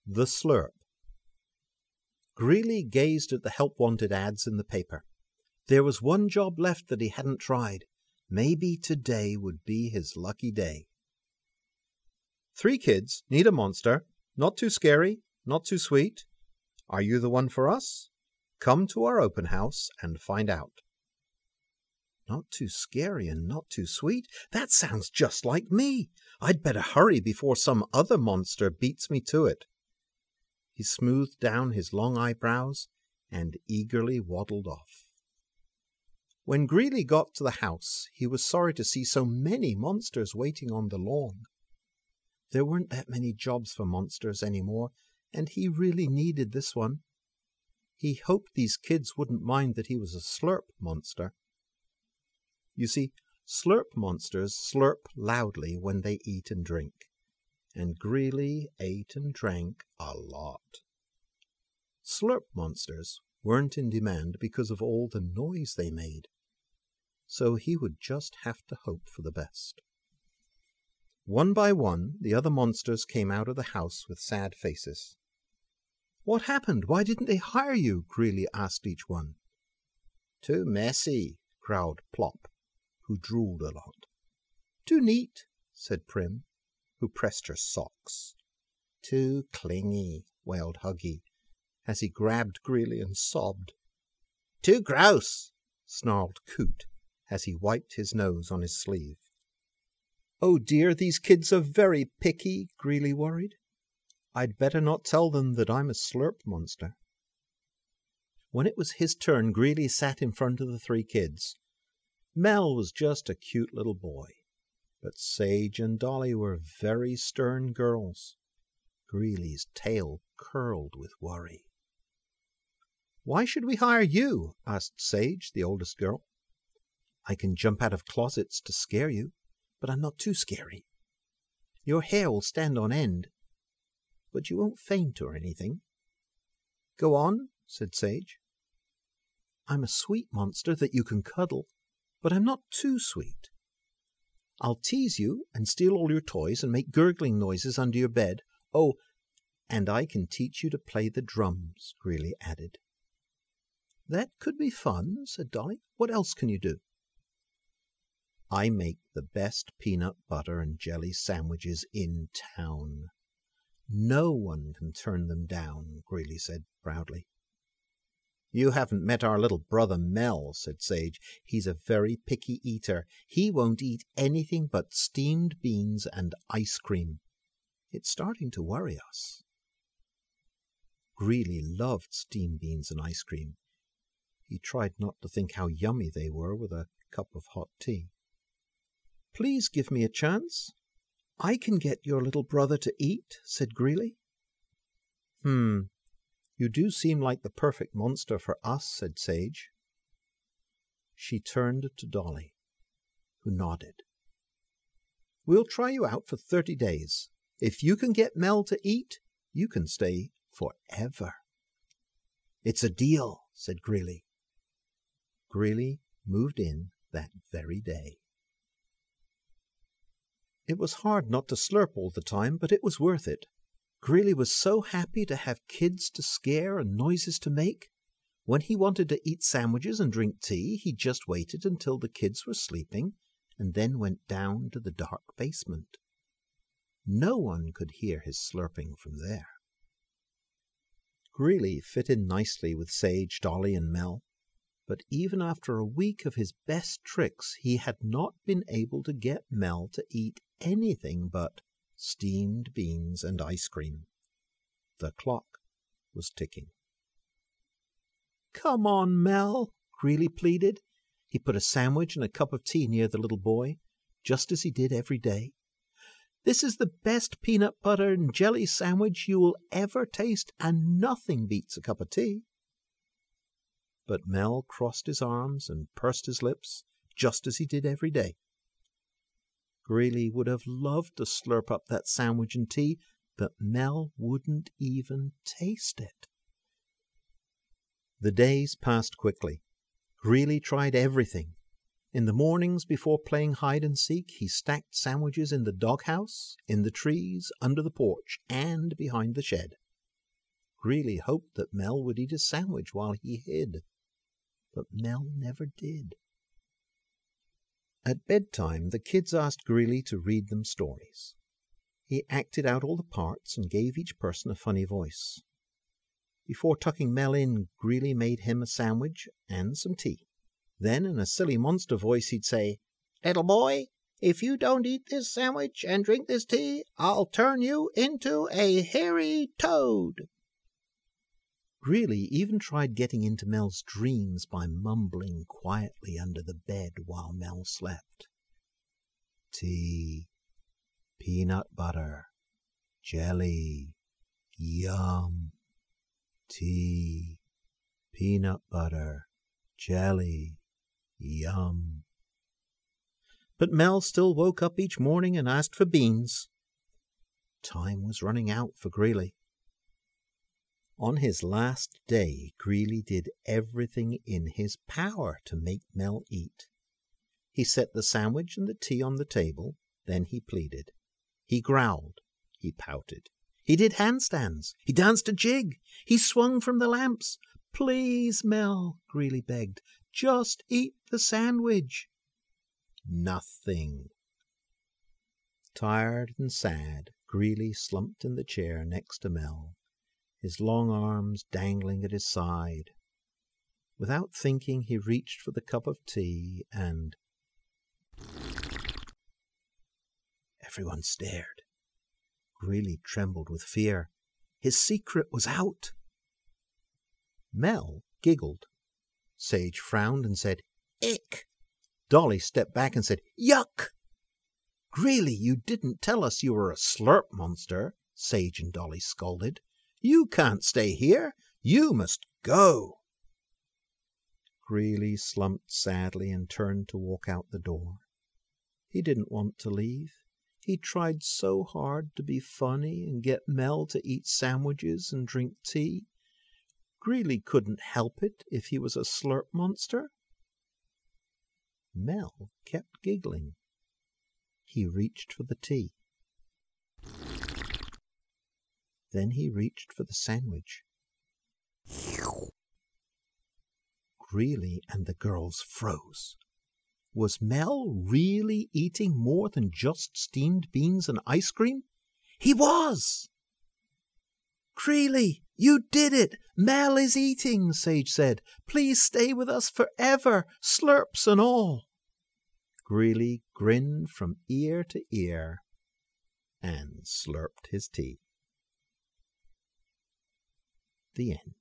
The Slurp. Greeley gazed at the help-wanted ads in the paper. There was one job left that he hadn't tried. Maybe today would be his lucky day. 3 kids need a monster. Not too scary, not too sweet. Are you the one for us? Come to our open house and find out. Not too scary and not too sweet? That sounds just like me. I'd better hurry before some other monster beats me to it. He smoothed down his long eyebrows and eagerly waddled off. When Greeley got to the house, he was sorry to see so many monsters waiting on the lawn. There weren't that many jobs for monsters anymore, and he really needed this one. He hoped these kids wouldn't mind that he was a slurp monster. You see, slurp monsters slurp loudly when they eat and drink, and Greeley ate and drank a lot. Slurp monsters weren't in demand because of all the noise they made, so he would just have to hope for the best. One by one, the other monsters came out of the house with sad faces. "What happened? Why didn't they hire you?" Greeley asked each one. "Too messy," growled Plop, who drooled a lot. "Too neat," said Prim, who pressed her socks. "Too clingy," wailed Huggy, as he grabbed Greeley and sobbed. "Too gross," snarled Coot, as he wiped his nose on his sleeve. "Oh dear, these kids are very picky," Greeley worried. "I'd better not tell them that I'm a slurp monster." When it was his turn, Greeley sat in front of the 3 kids. Mel was just a cute little boy, but Sage and Dolly were very stern girls. Greeley's tail curled with worry. "Why should we hire you?" asked Sage, the oldest girl. "I can jump out of closets to scare you, but I'm not too scary. Your hair will stand on end, but you won't faint or anything." "Go on," said Sage. "I'm a sweet monster that you can cuddle, but I'm not too sweet. I'll tease you and steal all your toys and make gurgling noises under your bed. Oh, and I can teach you to play the drums," Greeley added. "That could be fun," said Dolly. "What else can you do?" "I make the best peanut butter and jelly sandwiches in town. No one can turn them down," Greeley said proudly. "You haven't met our little brother Mel," said Sage. "He's a very picky eater. He won't eat anything but steamed beans and ice cream. It's starting to worry us." Greeley loved steamed beans and ice cream. He tried not to think how yummy they were with a cup of hot tea. "Please give me a chance. I can get your little brother to eat," said Greeley. You do seem like the perfect monster for us," said Sage. She turned to Dolly, who nodded. "We'll try you out for 30 days. If you can get Mel to eat, you can stay forever." "It's a deal," said Greeley. Greeley moved in that very day. It was hard not to slurp all the time, but it was worth it. Greeley was so happy to have kids to scare and noises to make. When he wanted to eat sandwiches and drink tea, he just waited until the kids were sleeping and then went down to the dark basement. No one could hear his slurping from there. Greeley fit in nicely with Sage, Dolly, and Mel, but even after a week of his best tricks, he had not been able to get Mel to eat anything but steamed beans and ice cream. The clock was ticking. "Come on, Mel," Greeley pleaded. He put a sandwich and a cup of tea near the little boy, just as he did every day. "This is the best peanut butter and jelly sandwich you will ever taste, and nothing beats a cup of tea." But Mel crossed his arms and pursed his lips, just as he did every day. Greeley would have loved to slurp up that sandwich and tea, but Mel wouldn't even taste it. The days passed quickly. Greeley tried everything. In the mornings before playing hide and seek, he stacked sandwiches in the doghouse, in the trees, under the porch, and behind the shed. Greely hoped that Mel would eat his sandwich while he hid, but Mel never did. At bedtime, the kids asked Greely to read them stories. He acted out all the parts and gave each person a funny voice. Before tucking Mel in, Greely made him a sandwich and some tea. Then, in a silly monster voice, he'd say, "Little boy, if you don't eat this sandwich and drink this tea, I'll turn you into a hairy toad." Greely even tried getting into Mel's dreams by mumbling quietly under the bed while Mel slept. Tea, peanut butter, jelly, yum. Tea, peanut butter, jelly, yum. But Mel still woke up each morning and asked for beans. Time was running out for Greely. On his last day, Greely did everything in his power to make Mel eat. He set the sandwich and the tea on the table, then he pleaded. He growled. He pouted. He did handstands. He danced a jig. He swung from the lamps. "Please, Mel," Greely begged, "just eat the sandwich." Nothing. Tired and sad, Greely slumped in the chair next to Mel, his long arms dangling at his side. Without thinking, he reached for the cup of tea and... Everyone stared. Greely trembled with fear. His secret was out. Mel giggled. Sage frowned and said, "Ick." Dolly stepped back and said, "Yuck." "Greely, you didn't tell us you were a slurp monster," Sage and Dolly scolded. "You can't stay here. You must go." Greely slumped sadly and turned to walk out the door. He didn't want to leave. He tried so hard to be funny and get Mel to eat sandwiches and drink tea. Greely couldn't help it if he was a slurp monster. Mel kept giggling. He reached for the tea. Then he reached for the sandwich. Greely and the girls froze. Was Mel really eating more than just steamed beans and ice cream? He was! "Greely, you did it! Mel is eating," Sage said. "Please stay with us forever, slurps and all." Greely grinned from ear to ear and slurped his tea. The end.